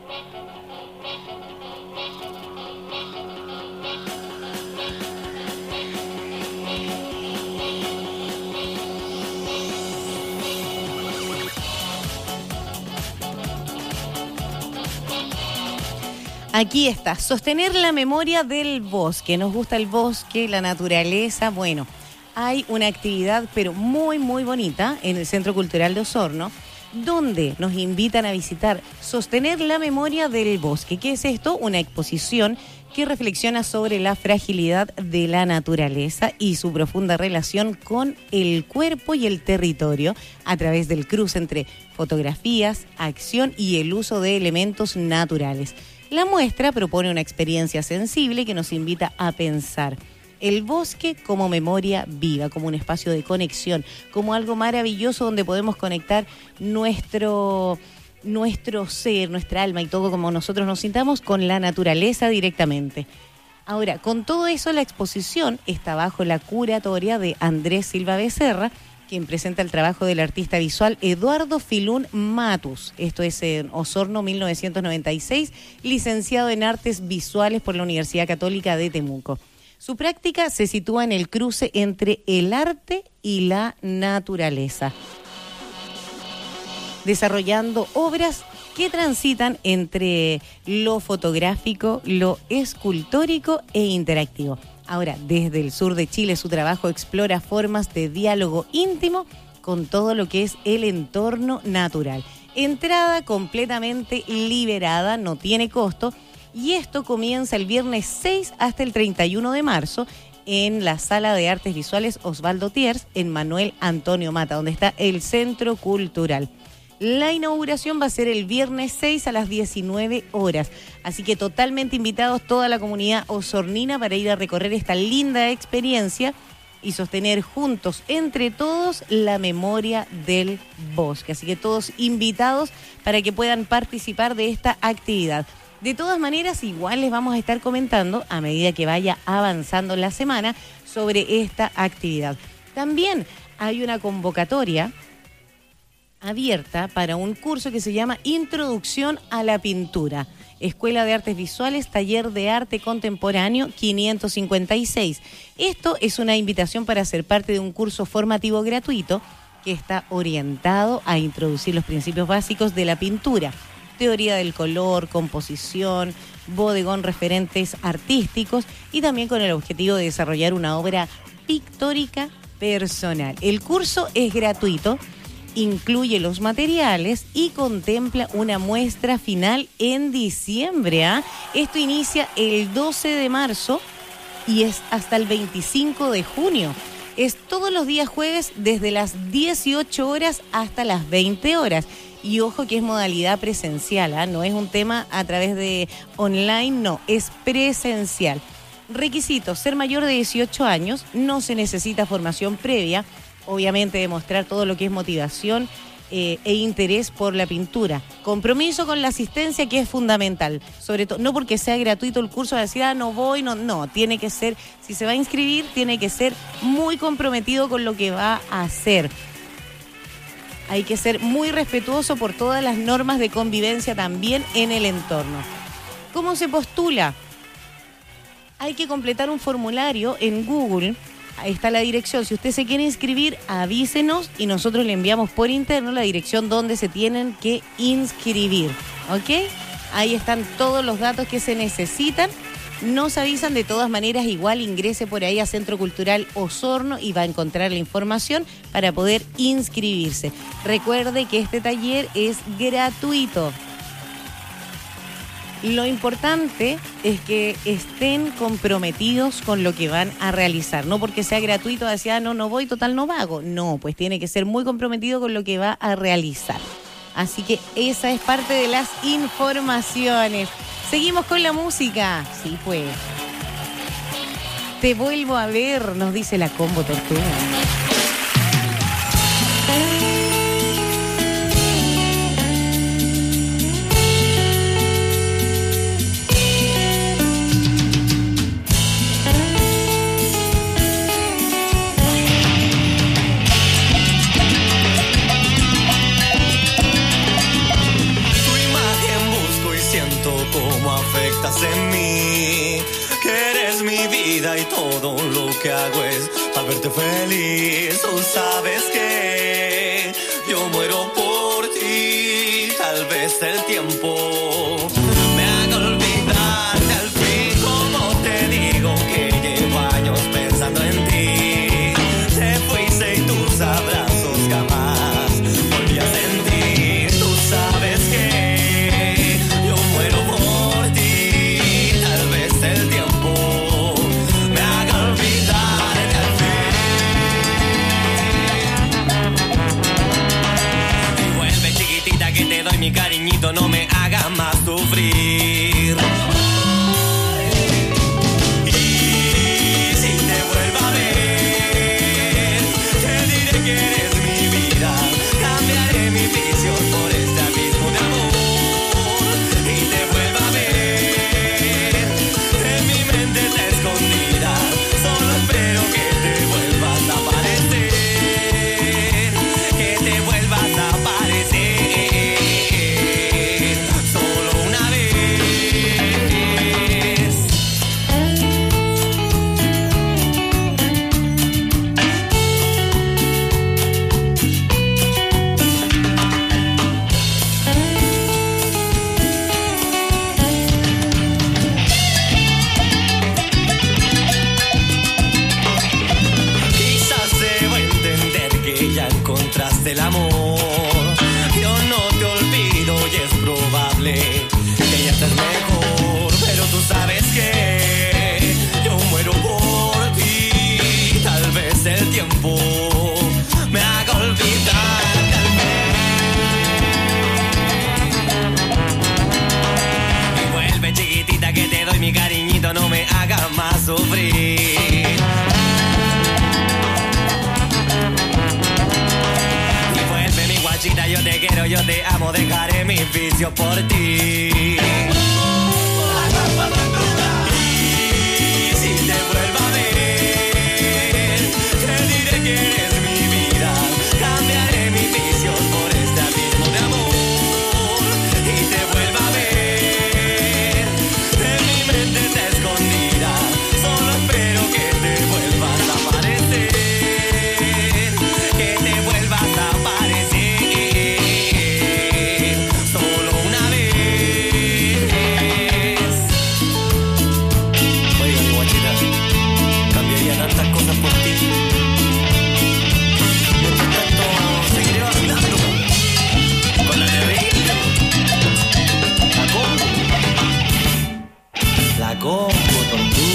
Aquí está, sostener la memoria del bosque. Nos gusta el bosque, la naturaleza. Bueno, hay una actividad, pero muy, muy bonita, en el Centro Cultural de Osorno, donde nos invitan a visitar Sostener la memoria del bosque. ¿Qué es esto? Una exposición que reflexiona sobre la fragilidad de la naturaleza y su profunda relación con el cuerpo y el territorio a través del cruce entre fotografías, acción y el uso de elementos naturales. La muestra propone una experiencia sensible que nos invita a pensar el bosque como memoria viva, como un espacio de conexión, como algo maravilloso donde podemos conectar nuestro, nuestro ser, nuestra alma y todo como nosotros nos sintamos con la naturaleza directamente. Ahora, con todo eso, la exposición está bajo la curatoria de Andrés Silva Becerra, quien presenta el trabajo del artista visual Eduardo Filún Matus. Esto es en Osorno mil novecientos noventa y seis, licenciado en Artes Visuales por la Universidad Católica de Temuco. Su práctica se sitúa en el cruce entre el arte y la naturaleza, desarrollando obras que transitan entre lo fotográfico, lo escultórico e interactivo. Ahora, desde el sur de Chile, su trabajo explora formas de diálogo íntimo con todo lo que es el entorno natural. Entrada completamente liberada, no tiene costo, y esto comienza el viernes seis hasta el treinta y uno de marzo en la Sala de Artes Visuales Osvaldo Thiers, en Manuel Antonio Mata, donde está el Centro Cultural. La inauguración va a ser el viernes seis a las diecinueve horas, así que totalmente invitados toda la comunidad osornina para ir a recorrer esta linda experiencia y sostener juntos, entre todos, la memoria del bosque. Así que todos invitados para que puedan participar de esta actividad. De todas maneras, igual les vamos a estar comentando a medida que vaya avanzando la semana sobre esta actividad. También hay una convocatoria abierta para un curso que se llama Introducción a la Pintura. Escuela de Artes Visuales, Taller de Arte Contemporáneo quinientos cincuenta y seis. Esto es una invitación para ser parte de un curso formativo gratuito que está orientado a introducir los principios básicos de la pintura, teoría del color, composición, bodegón, referentes artísticos y también con el objetivo de desarrollar una obra pictórica personal. El curso es gratuito, incluye los materiales y contempla una muestra final en diciembre. ¿eh? Esto inicia el doce de marzo y es hasta el veinticinco de junio. Es todos los días jueves desde las dieciocho horas hasta las veinte horas. Y ojo que es modalidad presencial, ¿eh? No es un tema a través de online, no, es presencial. Requisitos: ser mayor de dieciocho años, no se necesita formación previa, obviamente demostrar todo lo que es motivación eh, e interés por la pintura. Compromiso con la asistencia, que es fundamental, sobre todo, no porque sea gratuito el curso, decir, ah, no voy, no, no, tiene que ser, si se va a inscribir, tiene que ser muy comprometido con lo que va a hacer. Hay que ser muy respetuoso por todas las normas de convivencia también en el entorno. ¿Cómo se postula? Hay que completar un formulario en Google. Ahí está la dirección. Si usted se quiere inscribir, avísenos y nosotros le enviamos por interno la dirección donde se tienen que inscribir. ¿Ok? Ahí están todos los datos que se necesitan. Nos avisan de todas maneras, igual ingrese por ahí a Centro Cultural Osorno y va a encontrar la información para poder inscribirse. Recuerde que este taller es gratuito. Lo importante es que estén comprometidos con lo que van a realizar. No porque sea gratuito, decir, ah, no, no voy, total no pago. No, pues tiene que ser muy comprometido con lo que va a realizar. Así que esa es parte de las informaciones. Seguimos con la música. Sí, pues. Te vuelvo a ver, nos dice la Combo Tortuga. En mí, que eres mi vida y todo lo que hago es para verte feliz. Tú sabes que yo muero por ti, tal vez el tiempo me haga olvidar es el amor. Yo no te olvido y es probable que ya estés mejor, pero tú sabes que yo muero por ti. Tal vez el tiempo me haga olvidar. Y vuelve, chiquitita, que te doy mi cariñito, no me hagas más sufrir. Y vuelve, mi guachita, yo te quiero, yo te amo, dejaré mis vicios por ti. Y si te vuelvo a ver, te diré que eres mi vida, cambiaré mis vicios por este abismo de amor. Y te vuelvo a ver, en mi mente está escondida, solo espero que te vuelvas a aparecer, que te vuelvas a aparecer, solo una vez. Oiga, mi guachita, cambiaría tantas cosas por ti. Mientras tanto, seguiré vacilando con la terrible. La combo. La combo tortura.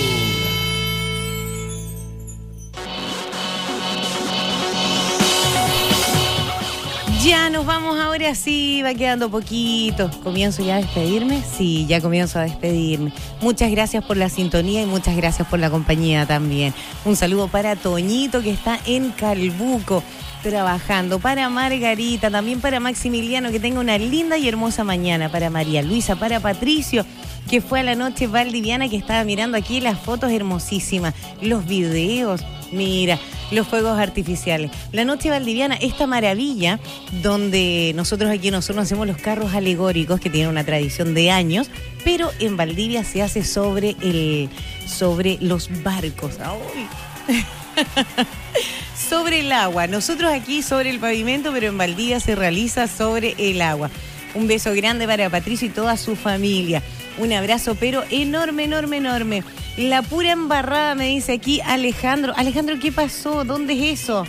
Ya nos vamos ahora, sí, va quedando poquito. ¿Comienzo ya a despedirme? Sí, ya comienzo a despedirme. Muchas gracias por la sintonía y muchas gracias por la compañía también. Un saludo para Toñito, que está en Calbuco trabajando, para Margarita, también para Maximiliano, que tenga una linda y hermosa mañana, para María Luisa, para Patricio, que fue a la noche valdiviana, que estaba mirando aquí las fotos hermosísimas, los videos, mira, los fuegos artificiales. La noche valdiviana, esta maravilla donde nosotros aquí nosotros hacemos los carros alegóricos, que tienen una tradición de años, pero en Valdivia se hace sobre el sobre los barcos. ¡Ay! Sobre el agua. Nosotros aquí sobre el pavimento, pero en Valdivia se realiza sobre el agua. Un beso grande para Patricio y toda su familia. Un abrazo, pero enorme, enorme, enorme. La pura embarrada, me dice aquí Alejandro. Alejandro, ¿qué pasó? ¿Dónde es eso?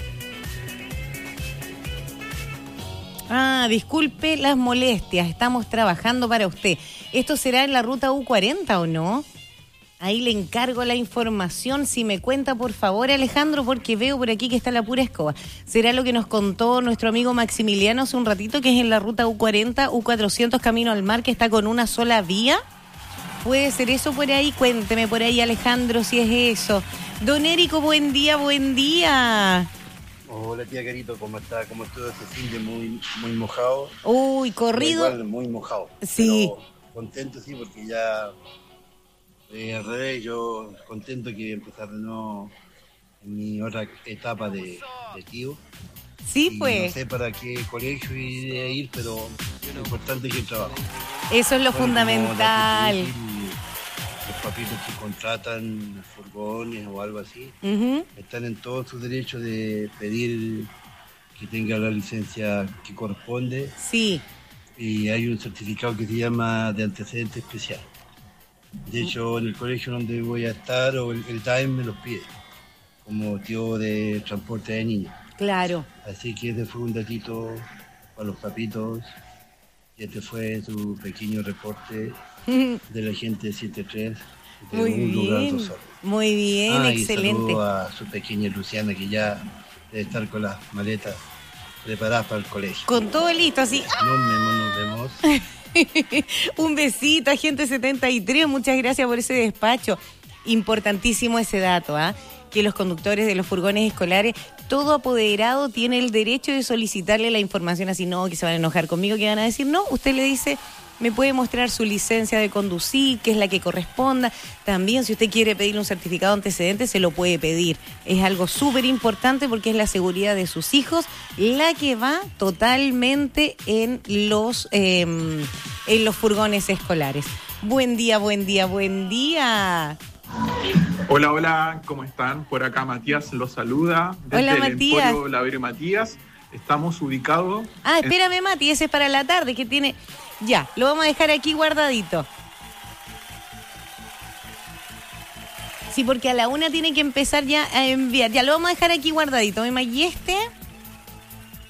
Ah, disculpe las molestias. Estamos trabajando para usted. ¿Esto será en la ruta U cuarenta o no? Ahí le encargo la información. Si me cuenta, por favor, Alejandro, porque veo por aquí que está la pura escoba. ¿Será lo que nos contó nuestro amigo Maximiliano hace un ratito, que es en la ruta U cuarenta, U cuatrocientos, camino al mar, que está con una sola vía? ¿Puede ser eso por ahí? Cuénteme por ahí, Alejandro, si es eso. Don Érico, buen día, buen día. Hola, tía Carito, ¿cómo está? ¿Cómo estuvo ese fin de muy, muy mojado? Uy, corrido. Igual, muy mojado. Sí. Pero contento, sí, porque ya eh, al revés, yo contento que empezar de nuevo en mi otra etapa de, de tío. Sí, y pues. No sé para qué colegio iré a ir, pero lo importante es el trabajo. Eso es lo Bueno, fundamental. Los papitos que contratan furgones o algo así, Uh-huh. están en todo su derecho de pedir que tenga la licencia que corresponde. Sí. Y hay un certificado que se llama de antecedente especial. De hecho, en el colegio donde voy a estar, o el, el T A E M me los pide, como tío de transporte de niños. Claro. Así que este fue un datito para los papitos. Y este fue su pequeño reporte de la gente de siete tres. De Muy un lugar bien, dos solos. muy bien, Ah, y excelente. saludo a su pequeña Luciana, que ya debe estar con las maletas preparadas para el colegio. Con todo listo, así. Nos vemos, nos vemos. Un besito, agente setenta y tres, muchas gracias por ese despacho. Importantísimo ese dato, ¿ah? Que los conductores de los furgones escolares, todo apoderado tiene el derecho de solicitarle la información, así no, que se van a enojar conmigo, que van a decir, no, usted le dice, me puede mostrar su licencia de conducir, que es la que corresponda. También, si usted quiere pedir un certificado de antecedentes, se lo puede pedir. Es algo súper importante porque es la seguridad de sus hijos la que va totalmente en los, eh, en los furgones escolares. Buen día, buen día, buen día. Hola, hola, ¿cómo están? Por acá Matías los saluda. Desde Hola, el Matías. Emporio Laverio Matías. Estamos ubicados. Ah, en- espérame, Mati, ese es para la tarde, que tiene... Ya, lo vamos a dejar aquí guardadito. Sí, porque a la una tiene que empezar ya a enviar. Ya, lo vamos a dejar aquí guardadito. ¿Y este?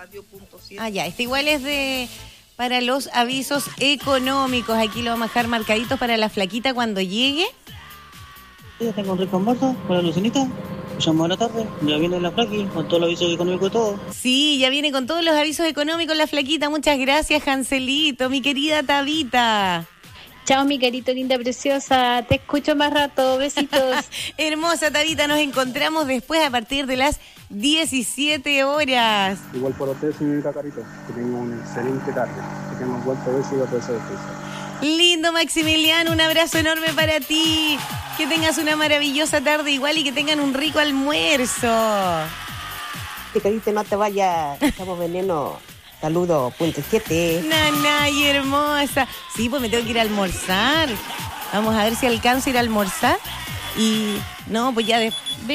radio punto siete. Ah, ya, este igual es de para los avisos económicos. Aquí lo vamos a dejar marcaditos para la flaquita cuando llegue. Sí, tengo un rico almuerzo con la Lucinita. Llamo a la tarde, ya viene la Flaqui con todo el aviso económico y todo. Sí, ya viene con todos los avisos económicos la flaquita. Muchas gracias, Hanselito, mi querida Tabita. Chao, mi carito linda preciosa. Te escucho más rato. Besitos. Hermosa Tabita, nos encontramos después a partir de las diecisiete horas. Igual por usted, señorita Carito, que tenga una excelente tarde. Que tenga un buen provecho y otro deseo especial. Lindo Maximiliano, un abrazo enorme para ti. Que tengas una maravillosa tarde igual y que tengan un rico almuerzo. Que Carito no te vayas, estamos veneno. Saludos, punto siete. Nanay, hermosa. Sí, pues me tengo que ir a almorzar. Vamos a ver si alcanzo a ir a almorzar. Y no, pues ya después.